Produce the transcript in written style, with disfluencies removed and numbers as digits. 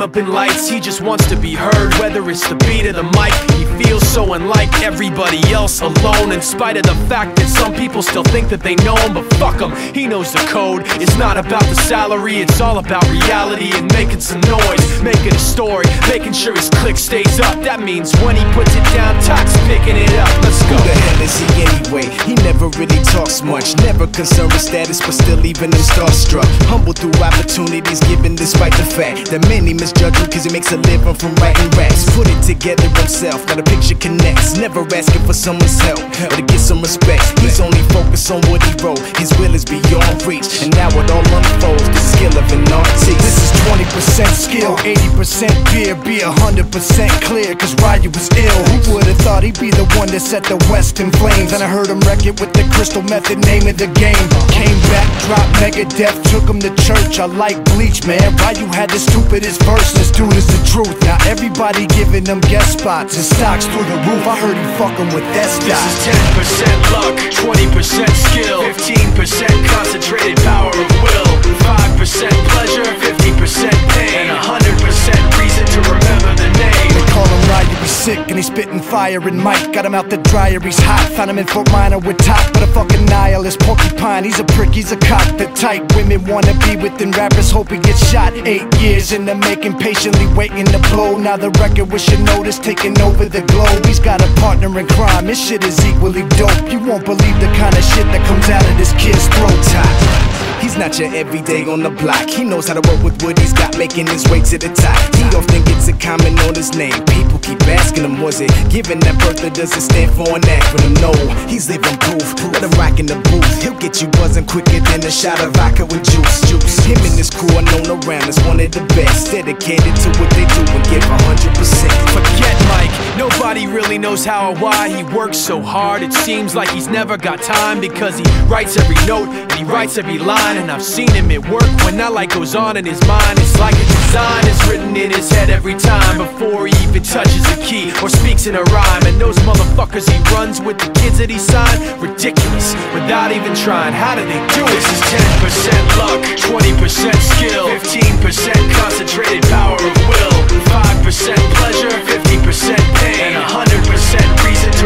dim up in lights, he just wants to be heard. Whether it's the beat or the mic, he feels so unlike everybody else, alone. In spite of the fact that some people still think that they know him, but fuck him, he knows the code. It's not about the salary, it's all about reality and making some noise, making a story, making sure his click stays up. That means when he puts it down, Toc's picking it up. Let's go. Who the hell is he anyway? He never really talks much, never concerned with status, but still leaving him starstruck. Humble through opportunities given despite the fact that many misjudge him cause he makes a living from writing raps. Put it together himself, got a picture connects, never asking for someone's help or to get some respect. He's only focused on what he wrote, his will is beyond reach, and now it all unfolds, the skill of an artist. This is 20% skill, 80% beer, be 100% clear, cause Ryu was ill. Who would've thought he'd be the one that set the West in flames? And I heard him wreck it with the Crystal Method, name of the game. Came back, dropped Megadeth, took him to church. I like Bleach, man. Ryu had the stupidest verse, this dude is the truth. Now everybody giving them guest spots and stocks through the roof. I heard he fucking with S-Dot. This is 10% luck, 20% skill, 15% concentrated power of will, 5% pleasure, 50% pain, and 100% reason to remember the name. They call him Ryu, he's sick and he's spitting fire. And Mike got him out the dryer, he's hot. Found him in Fort Minor with Top, but a fucking nihilist porcupine. He's a prick, he's a cock. The type women wanna be within, rappers hope he gets shot. 8 years in the making, patiently waiting to blow. Now the record with your notice taking over the globe. He's got a partner in crime, his shit is equally dope. You won't believe the kind of shit that comes out of this kid's throat. He's not your everyday on the block. He knows how to work with what he's got, making his way to the top. He often gets a comment on his name. People keep asking him, was it given that birth that doesn't stand for an acronym? No, he's living proof. Let him rock in the booth. He'll get you buzzing quicker than a shot of vodka with juice. Him and his crew are known around as one of the best, dedicated to what they do and give 100%. Forget Mike, nobody really knows how or why he works so hard. It seems like he's never got time, because he writes every note and he writes every line. And I've seen him at work when that light goes on in his mind. It's like a design is written in his head every time before he even touches a key or speaks in a rhyme. And those motherfuckers he runs with, the kids that he signed, ridiculous, without even trying. How do they do it? This is 10% luck, 20% skill, 15% concentrated power of will, 5% pleasure, 50% pain, and 100% reason to